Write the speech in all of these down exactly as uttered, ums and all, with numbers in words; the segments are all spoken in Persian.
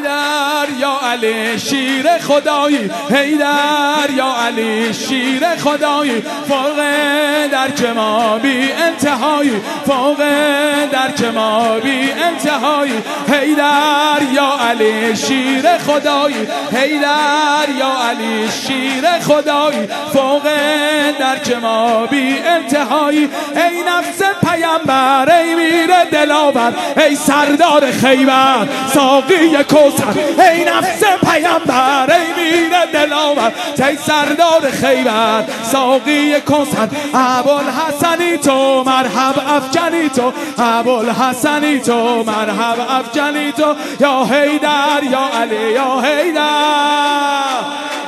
حیدر یا علی شیر خدایی، حیدر یا علی شیر خدایی، فوق درک ما بی انتهایی، فوق درک ما بی انتهایی. حیدر یا علی شیر خدایی، حیدر یا علی شیر خدایی، فوق درک ما بی انتهایی. ای نفس پیامبر، ای میر دلاور، ای سردار خیبر ساقی کوثر، ای نفس پیامبر، ای میر دلاور، ای سردار خیبر ساقی کوثر. ابوالحسنی تو مرحب افجنی تو، ابوالحسنی تو مرحب افجنی تو، یا حیدر یا علی یا حیدر.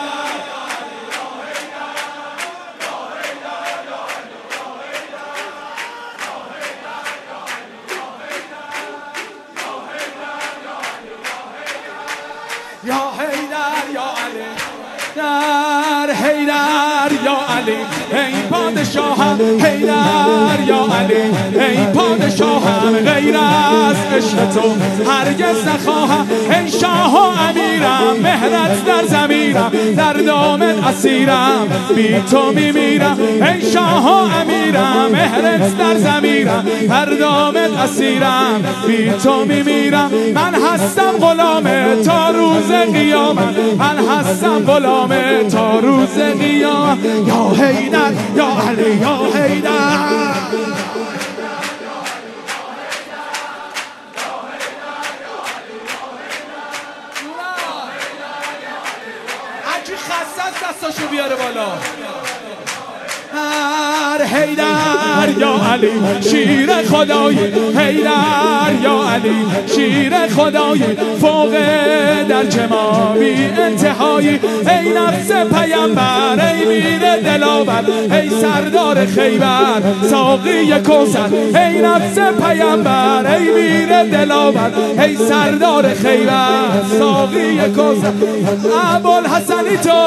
یا حیدر یا علی در حیدر یا علی، ای پادشاهم حیدر یا علی، ای پادشاهم غیر از عشق تو هرگز نخواهم. ای شاه و امیرم مهرت در ضمیرم، در دامت اسیرم بی تو میمیرم. ای شاه و امیرم مهرت در ضمیرم، در دامت اسیرم بی تو میمیرم. من هستم غلام تا روز قیامت، من هستم غلام تا روز قیامت. یا حیدر یا علی یا حیدر. هرکی خسته است دستاشو بیاره بالا. حیدر یا علی شیر خدایی، حیدر یا علی شیر خدایی، فوق درک ما بی انتهایی. ای نفس پیامبر، ای میر دلاور، ای سردار خیبر ساقی کوثر، ای نفس پیامبر، ای میر دلاور، ای سردار خیبر ساقی کوثر. ابوالحسنی تو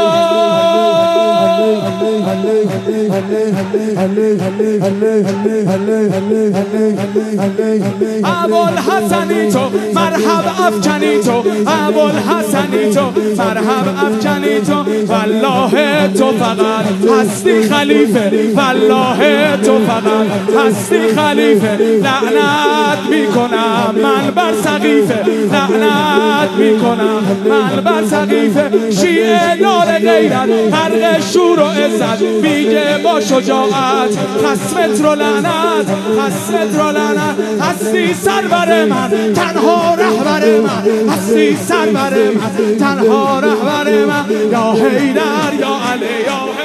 ابوالحسنی تو مرحب افجنی تو، ابوالحسنی تو مرحب افجنی تو. والله تو فقط هستی خلیفه، والله تو فقط هستی خلیفه. لعنت میکنم من بر سقیفه، لعنت میکنم من بر سقیفه. شیعه دار غیرت غرق شور و عزت، میگه با شجاعت خصمت رو لعنت، خصمت رو لعنت. هستی سرور من تنها رهبر من، هستی سرور من تنها رهبر من. یا حیدر یا علی یا